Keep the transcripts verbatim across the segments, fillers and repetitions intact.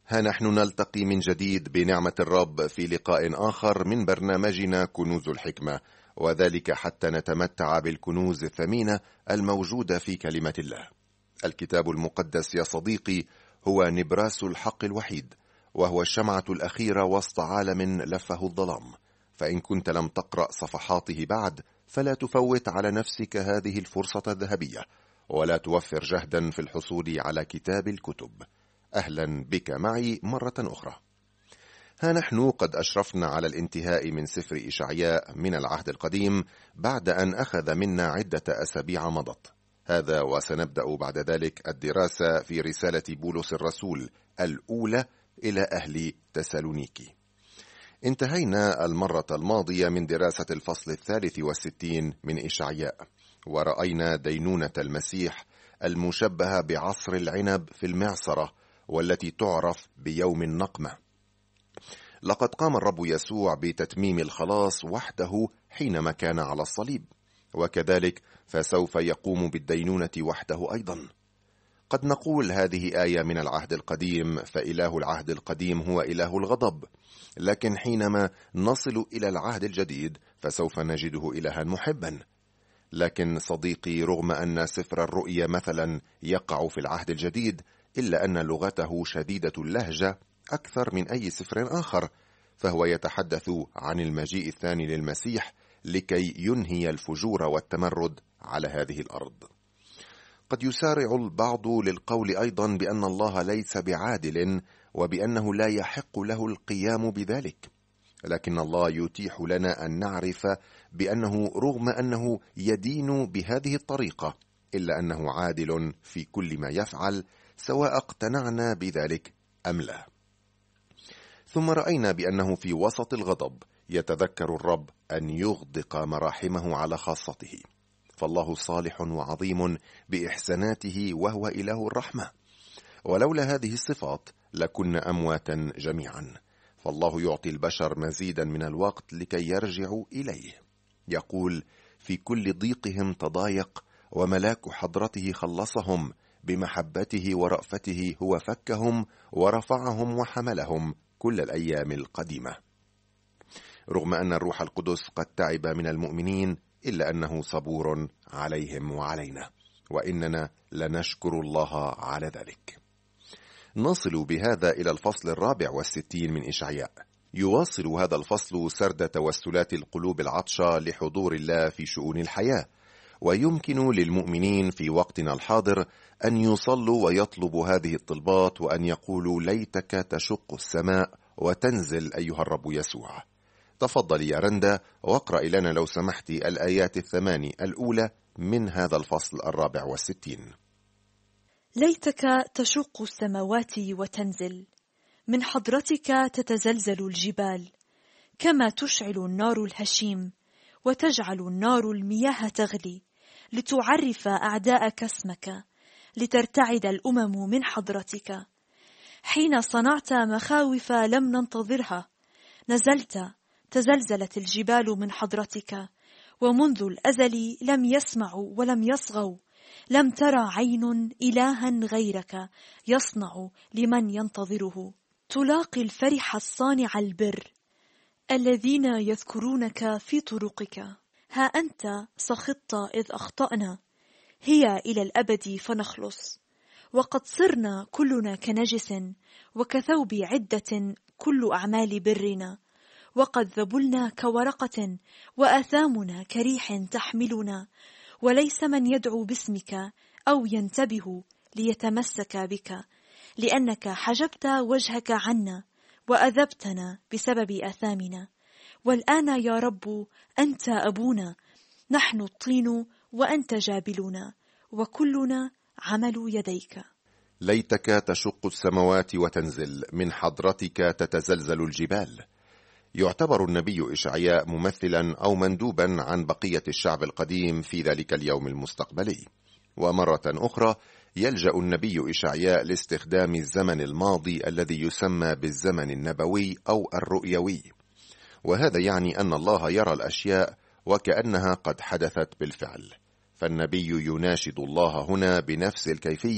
ها نحن نلتقي من جديد بنعمة الرب في لقاء آخر من برنامجنا كنوز الحكمة، وذلك حتى نتمتع بالكنوز الثمينة الموجودة في كلمة الله. الكتاب المقدس يا صديقي هو نبراس الحق الوحيد، وهو الشمعة الأخيرة وسط عالم لفه الظلام. فإن كنت لم تقرأ صفحاته بعد فلا تفوت على نفسك هذه الفرصة الذهبية، ولا توفر جهدا في الحصول على كتاب الكتب. أهلا بك معي مرة أخرى. ها نحن قد أشرفنا على الانتهاء من سفر إشعياء من العهد القديم بعد أن أخذ منا عدة أسابيع مضت. هذا وسنبدأ بعد ذلك الدراسة في رسالة بولس الرسول الأولى إلى أهل تسالونيكي. انتهينا المرة الماضية من دراسة الفصل الثالث والستين من إشعياء، ورأينا دينونة المسيح المشبهة بعصر العنب في المعصرة، والتي تعرف بيوم النقمة. لقد قام الرب يسوع بتتميم الخلاص وحده حينما كان على الصليب، وكذلك فسوف يقوم بالدينونة وحده أيضا. قد نقول هذه آية من العهد القديم، فإله العهد القديم هو إله الغضب، لكن حينما نصل إلى العهد الجديد فسوف نجده إلها محبا. لكن صديقي، رغم أن سفر الرؤيا مثلا يقع في العهد الجديد، إلا أن لغته شديدة اللهجة أكثر من أي سفر آخر، فهو يتحدث عن المجيء الثاني للمسيح لكي ينهي الفجور والتمرد على هذه الأرض. قد يسارع البعض للقول أيضا بأن الله ليس بعادل، وبأنه لا يحق له القيام بذلك، لكن الله يتيح لنا أن نعرف بأنه رغم أنه يدين بهذه الطريقة، إلا أنه عادل في كل ما يفعل، سواء اقتنعنا بذلك أم لا. ثم رأينا بأنه في وسط الغضب يتذكر الرب أن يغدق مراحمه على خاصته، فالله صالح وعظيم بإحساناته وهو إله الرحمة، ولولا هذه الصفات لكنا أمواتا جميعا. فالله يعطي البشر مزيدا من الوقت لكي يرجعوا إليه. يقول: في كل ضيقهم تضايق، وملاك حضرته خلصهم، بمحبته ورأفته هو فكهم ورفعهم وحملهم كل الأيام القديمة. رغم أن الروح القدس قد تعب من المؤمنين، إلا أنه صبور عليهم وعلينا، وإننا لنشكر الله على ذلك. نصل بهذا إلى الفصل الرابع والستين من إشعياء. يواصل هذا الفصل سرد توسلات القلوب العطشة لحضور الله في شؤون الحياة، ويمكن للمؤمنين في وقتنا الحاضر أن يصلوا ويطلبوا هذه الطلبات، وأن يقولوا: ليتك تشق السماء وتنزل أيها الرب يسوع. تفضل يا رندا واقرأ لنا لو سمحت الآيات الثماني الأولى من هذا الفصل الرابع والستين. ليتك تشق السماوات وتنزل، من حضرتك تتزلزل الجبال، كما تشعل النار الهشيم وتجعل النار المياه تغلي، لتعرف أعداءك اسمك، لترتعد الأمم من حضرتك. حين صنعت مخاوف لم ننتظرها، نزلت تزلزلت الجبال من حضرتك، ومنذ الأزل لم يسمعوا ولم يصغوا، لم ترى عين إلها غيرك يصنع لمن ينتظره. تلاقي الفرح الصانع البر، الذين يذكرونك في طرقك. ها أنت سخطت إذ أخطأنا، هي إلى الأبد فنخلص. وقد صرنا كلنا كنجس، وكثوب عدة كل أعمال برنا. وقد ذبلنا كورقة، وآثامنا كريح تحملنا. وليس من يدعو باسمك أو ينتبه ليتمسك بك، لأنك حجبت وجهك عنا، وأذبتنا بسبب آثامنا. والآن يا رب أنت أبونا، نحن الطين وأنت جابلنا، وكلنا عمل يديك. ليتك تشق السماوات وتنزل، من حضرتك تتزلزل الجبال. يعتبر النبي إشعياء ممثلا أو مندوبا عن بقية الشعب القديم في ذلك اليوم المستقبلي. ومرة أخرى يلجأ النبي إشعياء لاستخدام الزمن الماضي الذي يسمى بالزمن النبوي أو الرؤيوي، وهذا يعني أن الله يرى الأشياء وكأنها قد حدثت بالفعل. فالنبي يناشد الله هنا بنفس الكيفية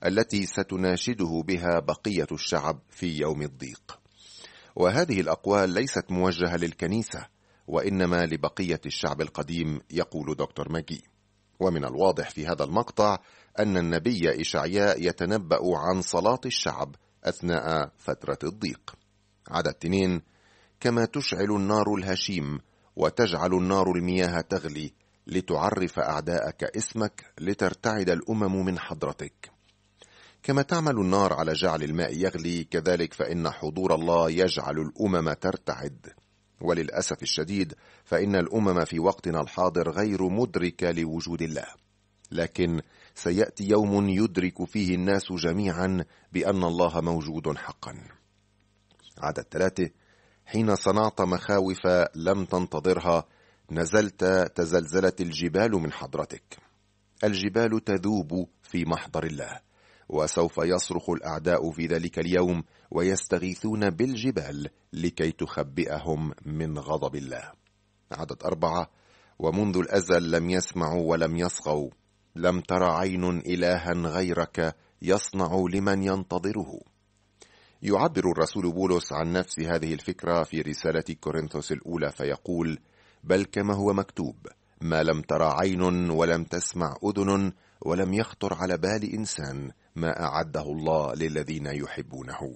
التي ستناشده بها بقية الشعب في يوم الضيق. وهذه الأقوال ليست موجهة للكنيسة، وإنما لبقية الشعب القديم، يقول دكتور ماجي. ومن الواضح في هذا المقطع أن النبي إشعياء يتنبأ عن صلاة الشعب أثناء فترة الضيق. عدد اثنين: كما تشعل النار الهشيم وتجعل النار المياه تغلي، لتعرف أعداءك اسمك، لترتعد الأمم من حضرتك. كما تعمل النار على جعل الماء يغلي، كذلك فإن حضور الله يجعل الأمم ترتعد. وللأسف الشديد فإن الأمم في وقتنا الحاضر غير مدركة لوجود الله، لكن سيأتي يوم يدرك فيه الناس جميعا بأن الله موجود حقا. عدد ثلاثة: حين صنعت مخاوف لم تنتظرها، نزلت تزلزلت الجبال من حضرتك. الجبال تذوب في محضر الله، وسوف يصرخ الأعداء في ذلك اليوم ويستغيثون بالجبال لكي تخبئهم من غضب الله. عدد أربعة: ومنذ الأزل لم يسمعوا ولم يصغوا، لم تر عين إلها غيرك يصنع لمن ينتظره. يعبر الرسول بولس عن نفس هذه الفكرة في رسالة كورنثوس الأولى فيقول: بل كما هو مكتوب: ما لم تر عين ولم تسمع أذن ولم يخطر على بال إنسان ما أعده الله للذين يحبونه.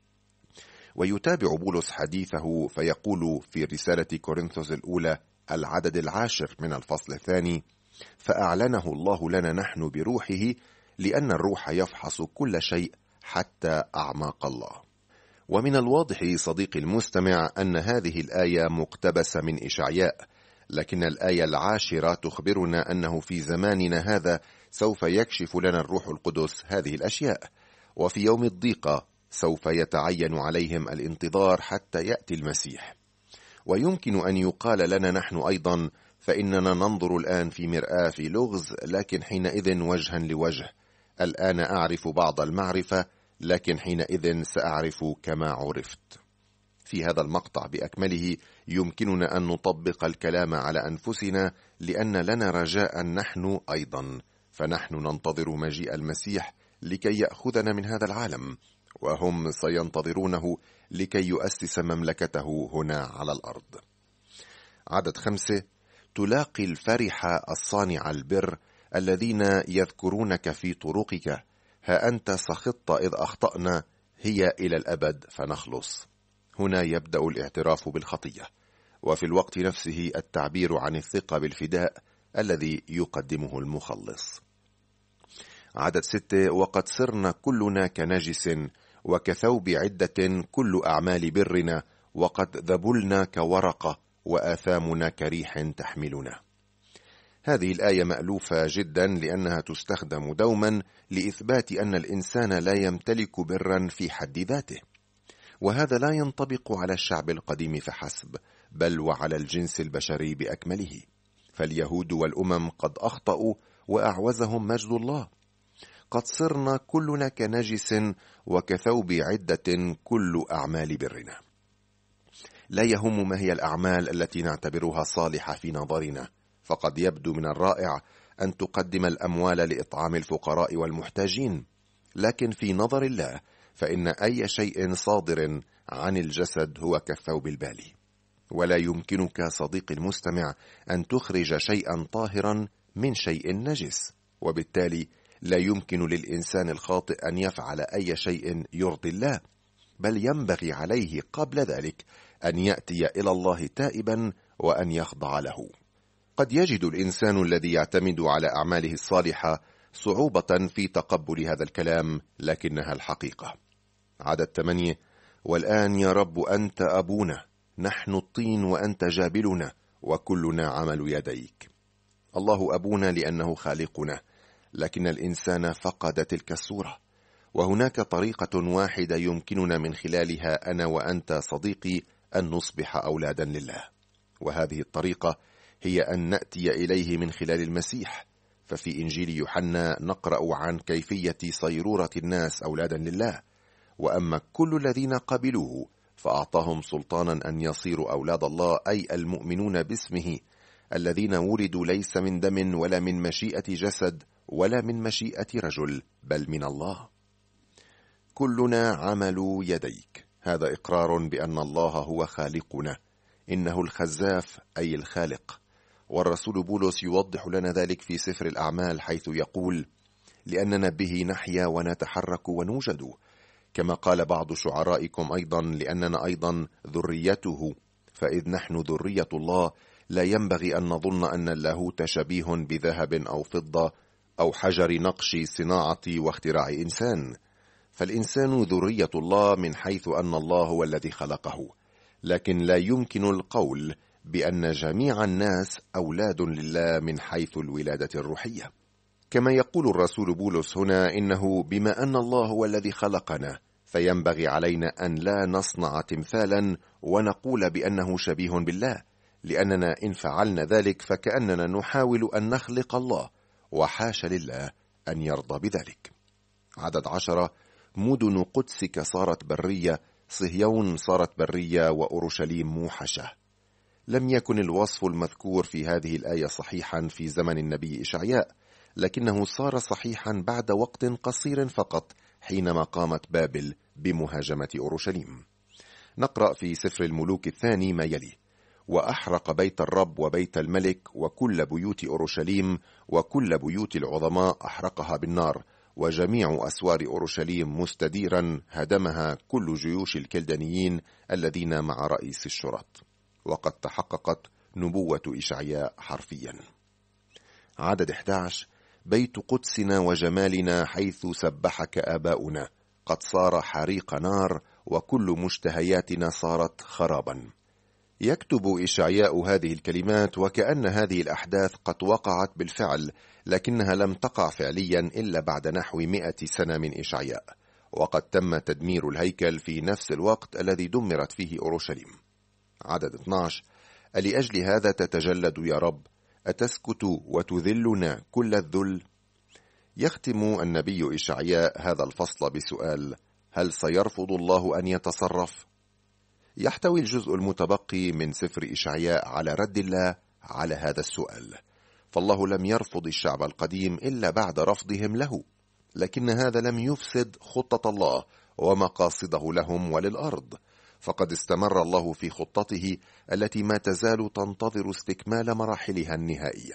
ويتابع بولس حديثه فيقول في رسالة كورنثوس الأولى العدد العاشر من الفصل الثاني: فأعلنه الله لنا نحن بروحه، لأن الروح يفحص كل شيء حتى أعماق الله. ومن الواضح صديقي المستمع أن هذه الآية مقتبسة من إشعياء، لكن الآية العاشرة تخبرنا أنه في زماننا هذا سوف يكشف لنا الروح القدس هذه الأشياء، وفي يوم الضيقة سوف يتعين عليهم الانتظار حتى يأتي المسيح. ويمكن أن يقال لنا نحن أيضا: فإننا ننظر الآن في مرآة في لغز، لكن حينئذ وجها لوجه. الآن أعرف بعض المعرفة، لكن حينئذ سأعرف كما عرفت. في هذا المقطع بأكمله يمكننا أن نطبق الكلام على أنفسنا، لأن لنا رجاء نحن أيضا، فنحن ننتظر مجيء المسيح لكي يأخذنا من هذا العالم، وهم سينتظرونه لكي يؤسس مملكته هنا على الأرض. عدد خمسة: تلاقي الفرح الصانع البر الذين يذكرونك في طرقك، ها أنت سخطت إذ أخطأنا، هي إلى الأبد فنخلص. هنا يبدأ الاعتراف بالخطية، وفي الوقت نفسه التعبير عن الثقة بالفداء الذي يقدمه المخلص. عدد ستة: وقد صرنا كلنا كنجس، وكثوب عدة كل أعمال برنا، وقد ذبلنا كورقة، وآثامنا كريح تحملنا. هذه الآية مألوفة جدا، لأنها تستخدم دوما لإثبات أن الإنسان لا يمتلك برا في حد ذاته، وهذا لا ينطبق على الشعب القديم فحسب، بل وعلى الجنس البشري بأكمله. فاليهود والأمم قد أخطأوا وأعوزهم مجد الله. قد صرنا كلنا كنجس، وكثوب عدة كل أعمال برنا. لا يهم ما هي الأعمال التي نعتبرها صالحة في نظرنا، فقد يبدو من الرائع أن تقدم الأموال لإطعام الفقراء والمحتاجين، لكن في نظر الله فإن أي شيء صادر عن الجسد هو كالثوب البالي. ولا يمكنك صديقي المستمع أن تخرج شيئا طاهرا من شيء نجس، وبالتالي لا يمكن للإنسان الخاطئ أن يفعل أي شيء يرضي الله، بل ينبغي عليه قبل ذلك أن يأتي إلى الله تائبا وأن يخضع له. قد يجد الإنسان الذي يعتمد على أعماله الصالحة صعوبة في تقبل هذا الكلام، لكنها الحقيقة. عدد ثمانية: والآن يا رب أنت أبونا، نحن الطين وأنت جابلنا، وكلنا عمل يديك. الله أبونا لأنه خالقنا، لكن الإنسان فقد تلك الصورة، وهناك طريقة واحدة يمكننا من خلالها أنا وأنت صديقي أن نصبح أولادا لله، وهذه الطريقة هي أن نأتي إليه من خلال المسيح. ففي إنجيل يوحنا نقرأ عن كيفية صيرورة الناس أولادا لله: وأما كل الذين قبلوه فأعطاهم سلطانا أن يصيروا أولاد الله، أي المؤمنون باسمه، الذين ولدوا ليس من دم ولا من مشيئة جسد ولا من مشيئة رجل، بل من الله. كلنا عمل يديك، هذا إقرار بأن الله هو خالقنا، إنه الخزاف أي الخالق. والرسول بولس يوضح لنا ذلك في سفر الأعمال حيث يقول: لأننا به نحيا ونتحرك ونوجد، كما قال بعض شعرائكم أيضا: لأننا أيضا ذريته، فإذ نحن ذرية الله لا ينبغي أن نظن أن اللاهوت شبيه بذهب أو فضة أو حجر نقش صناعة واختراع إنسان، فالإنسان ذرية الله من حيث أن الله هو الذي خلقه، لكن لا يمكن القول بأن جميع الناس أولاد لله من حيث الولادة الروحية. كما يقول الرسول بولس هنا: إنه بما أن الله هو الذي خلقنا فينبغي علينا أن لا نصنع تمثالا ونقول بأنه شبيه بالله، لأننا إن فعلنا ذلك فكأننا نحاول أن نخلق الله، وحاش لله أن يرضى بذلك. عدد عشرة: مدن قدسك صارت برية، صهيون صارت برية، وأورشليم موحشة. لم يكن الوصف المذكور في هذه الآية صحيحا في زمن النبي إشعياء، لكنه صار صحيحا بعد وقت قصير فقط حينما قامت بابل بمهاجمة أورشليم. نقرأ في سفر الملوك الثاني ما يلي: وأحرق بيت الرب وبيت الملك وكل بيوت أورشليم وكل بيوت العظماء أحرقها بالنار، وجميع أسوار أورشليم مستديرا هدمها كل جيوش الكلدانيين الذين مع رئيس الشرط. وقد تحققت نبوة إشعياء حرفيا. عدد أحد عشر: بيت قدسنا وجمالنا حيث سبحك آباؤنا قد صار حريق نار، وكل مشتهياتنا صارت خرابا. يكتب إشعياء هذه الكلمات وكأن هذه الأحداث قد وقعت بالفعل، لكنها لم تقع فعليا إلا بعد نحو مئة سنة من إشعياء، وقد تم تدمير الهيكل في نفس الوقت الذي دمرت فيه أورشليم. عدد اثني عشر: ألأجل هذا تتجلد يا رب؟ أتسكت وتذلنا كل الذل؟ يختم النبي إشعياء هذا الفصل بسؤال: هل سيرفض الله أن يتصرف؟ يحتوي الجزء المتبقي من سفر إشعياء على رد الله على هذا السؤال، فالله لم يرفض الشعب القديم إلا بعد رفضهم له، لكن هذا لم يفسد خطة الله ومقاصده لهم وللأرض، فقد استمر الله في خطته التي ما تزال تنتظر استكمال مراحلها النهائية.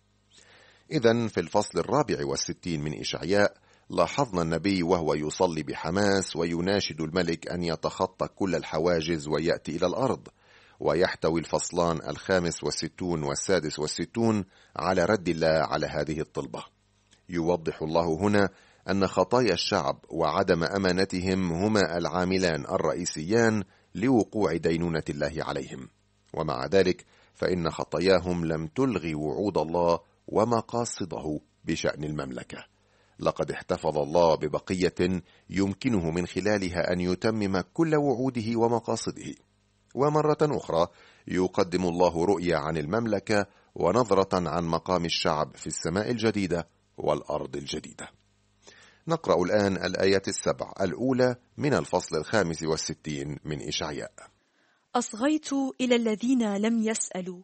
إذن في الفصل الرابع والستين من إشعياء لاحظنا النبي وهو يصلي بحماس ويناشد الملك أن يتخطى كل الحواجز ويأتي إلى الأرض، ويحتوي الفصلان الخامس والستون والسادس والستون على رد الله على هذه الطلبة. يوضح الله هنا أن خطايا الشعب وعدم أمانتهم هما العاملان الرئيسيان لوقوع دينونة الله عليهم، ومع ذلك فإن خطاياهم لم تلغي وعود الله ومقاصده بشأن المملكة. لقد احتفظ الله ببقية يمكنه من خلالها أن يتمم كل وعوده ومقاصده. ومرة أخرى يقدم الله رؤية عن المملكة ونظرة عن مقام الشعب في السماء الجديدة والأرض الجديدة. نقرأ الآن الآيات السبع الأولى من الفصل الخامس والستين من إشعياء. أصغيت إلى الذين لم يسألوا،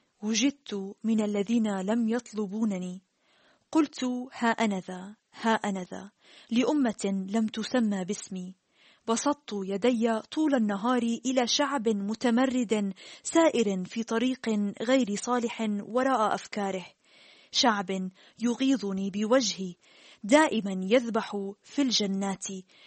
وجدت من الذين لم يطلبونني. قلت ها أنا ذا ها أنا ذا لأمة لم تسمى باسمي. بسطت يدي طول النهار إلى شعب متمرد سائر في طريق غير صالح وراء أفكاره، شعب يغيظني بوجهي، دائما يذبح في الجنات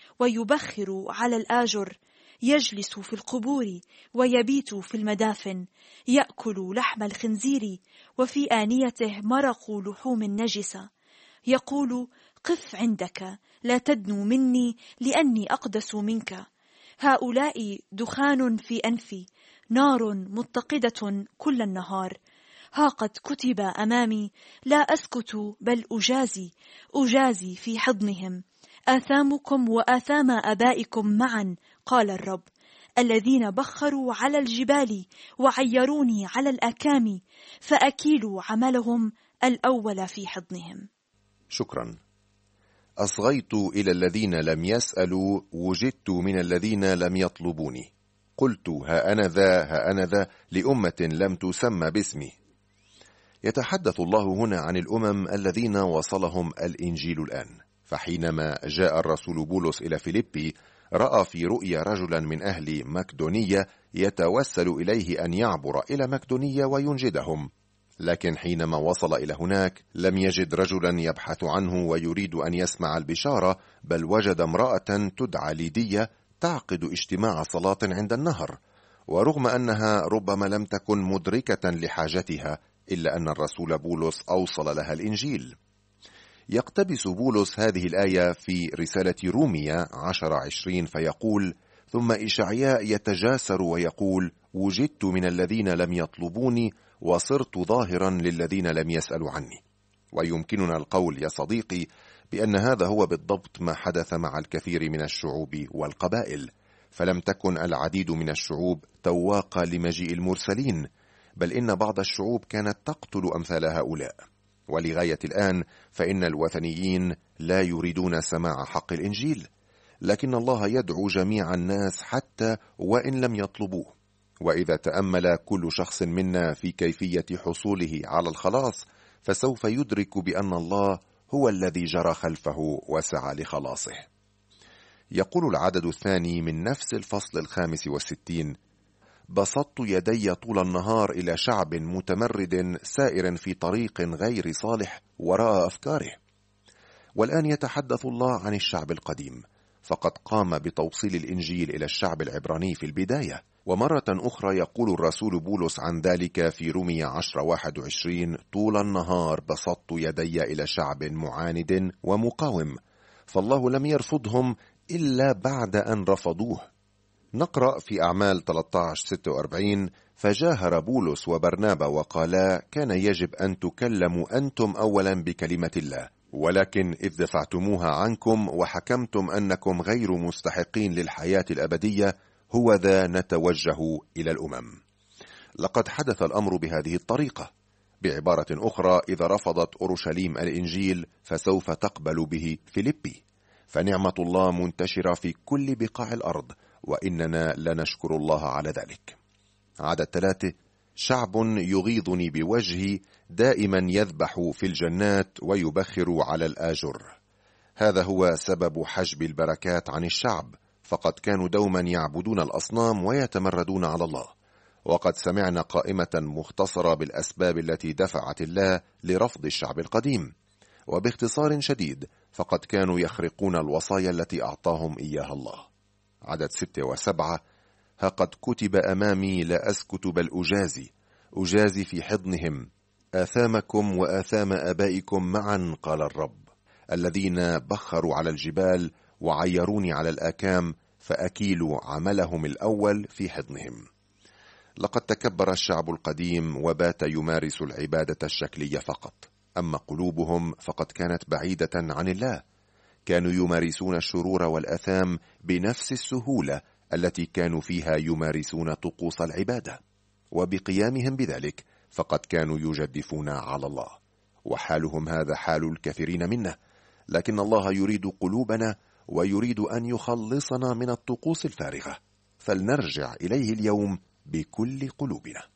ويبخر على الآجر، يجلس في القبور ويبيت في المدافن، يأكل لحم الخنزير وفي آنيته مرق لحوم نجسة. يقول قف عندك لا تدنو مني لأني أقدس منك. هؤلاء دخان في أنفي، نار متقدة كل النهار. ها قد كتب أمامي لا أسكت بل أجازي، أجازي في حضنهم. آثامكم وآثام آبائكم معا، قال الرب، الذين بخروا على الجبال وعيروني على الأكام، فأكيلوا عملهم الأول في حضنهم. شكرا. أصغيت إلى الذين لم يسألوا، وجدت من الذين لم يطلبوني. قلت ها أنا ذا ها أنا ذا لأمة لم تسمى باسمي. يتحدث الله هنا عن الأمم الذين وصلهم الإنجيل الآن، فحينما جاء الرسول بولس إلى فيليبي رأى في رؤيا رجلا من أهل مقدونية يتوسل إليه أن يعبر إلى مقدونية وينجدهم، لكن حينما وصل إلى هناك لم يجد رجلا يبحث عنه ويريد أن يسمع البشارة، بل وجد امرأة تدعى ليدية تعقد اجتماع صلاة عند النهر، ورغم أنها ربما لم تكن مدركة لحاجتها إلا أن الرسول بولس أوصل لها الإنجيل. يقتبس بولس هذه الآية في رسالة رومية عشرة عشرين فيقول: ثم إشعياء يتجاسر ويقول: وجدت من الذين لم يطلبوني وصرت ظاهرا للذين لم يسألوا عني. ويمكننا القول يا صديقي بأن هذا هو بالضبط ما حدث مع الكثير من الشعوب والقبائل، فلم تكن العديد من الشعوب تواقة لمجيء المرسلين، بل إن بعض الشعوب كانت تقتل أمثال هؤلاء. ولغاية الآن فإن الوثنيين لا يريدون سماع حق الإنجيل، لكن الله يدعو جميع الناس حتى وإن لم يطلبوه. وإذا تأمل كل شخص منا في كيفية حصوله على الخلاص، فسوف يدرك بأن الله هو الذي جرى خلفه وسعى لخلاصه. يقول العدد الثاني من نفس الفصل الخامس والستين: بسطت يدي طول النهار إلى شعب متمرد سائر في طريق غير صالح وراء أفكاره. والآن يتحدث الله عن الشعب القديم، فقد قام بتوصيل الإنجيل إلى الشعب العبراني في البداية، ومرة أخرى يقول الرسول بولس عن ذلك في رومية عشرة واحد وعشرين: طول النهار بسطت يدي إلى شعب معاند ومقاوم. فالله لم يرفضهم إلا بعد أن رفضوه. نقرأ في أعمال ثلاثة عشر ستة وأربعين: فجاهر بولس وبرنابا وقالا: كان يجب أن تكلموا أنتم أولا بكلمة الله، ولكن إذ دفعتموها عنكم وحكمتم أنكم غير مستحقين للحياة الأبدية، هو ذا نتوجه إلى الأمم. لقد حدث الأمر بهذه الطريقة. بعبارة أخرى، إذا رفضت أورشليم الإنجيل فسوف تقبل به فيليبي، فنعمة الله منتشرة في كل بقاع الأرض، وإننا لنشكر الله على ذلك. عدد ثلاثة: شعب يغيظني بوجهي دائما يذبح في الجنات ويبخر على الآجر. هذا هو سبب حجب البركات عن الشعب، فقد كانوا دوما يعبدون الأصنام ويتمردون على الله. وقد سمعنا قائمة مختصرة بالأسباب التي دفعت الله لرفض الشعب القديم، وباختصار شديد فقد كانوا يخرقون الوصايا التي أعطاهم إياها الله. عدد ستة وسبعة: ها قد كتب أمامي لا أسكت بل أجازي أجازي في حضنهم آثامكم وآثام آبائكم معا، قال الرب، الذين بخروا على الجبال وعيروني على الآكام، فأكيل عملهم الأول في حضنهم. لقد تكبر الشعب القديم وبات يمارس العبادة الشكلية فقط، أما قلوبهم فقد كانت بعيدة عن الله. كانوا يمارسون الشرور والأثام بنفس السهولة التي كانوا فيها يمارسون طقوس العبادة، وبقيامهم بذلك فقد كانوا يجدفون على الله. وحالهم هذا حال الكثيرين منا، لكن الله يريد قلوبنا ويريد أن يخلصنا من الطقوس الفارغة، فلنرجع إليه اليوم بكل قلوبنا.